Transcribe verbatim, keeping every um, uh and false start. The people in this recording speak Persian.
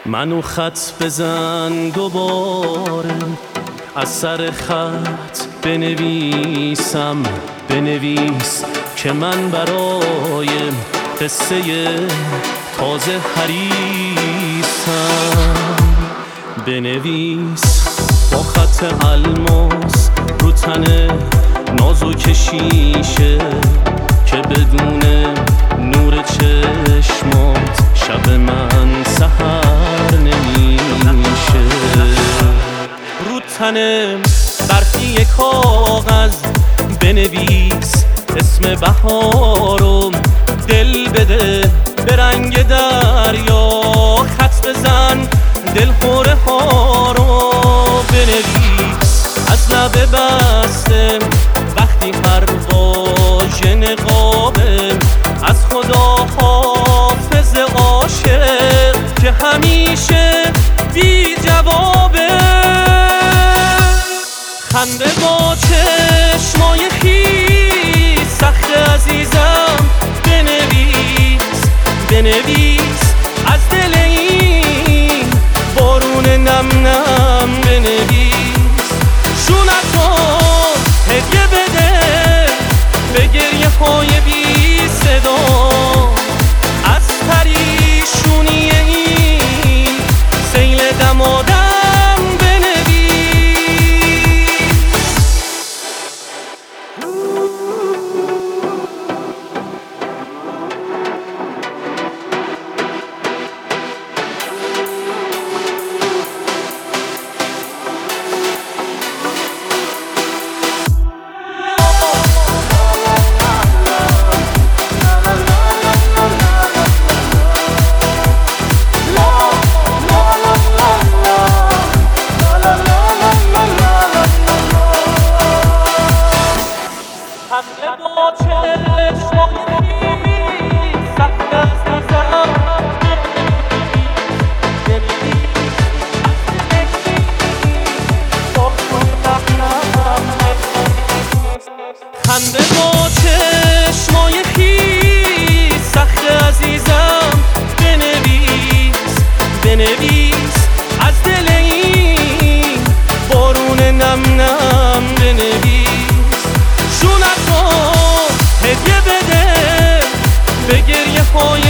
منو خط بزن دوباره، از سر خط بنویسم، بنویس که من برای قصه تازه حریصم. بنویس با خط الماس رو تن نازک شیشه که بدون نور چشمات شب من سحر نمیشه. رو تن برفی کاغذ بنویس اسم بهارو، دل بده به رنگ دریا، خط بزن دل خوره ها رو. بنویس از لبه بسته وقتی پرواژ نقابه، از خدا حافظ عاشق که همیشه بی جوابه. خنده با چشمای خیس سخت عزیزم، بنویس بنویس از دل این بارون نم نم. بنویس شونتو هدیه بده به گریه های بی صدا، از پریشونی این سیل دمادم. خنده با چشمای خیس سخت عزیزم، بنویس بنویس از دل این بارون نم نم. بنویس شونتو هدیه بده به گریه های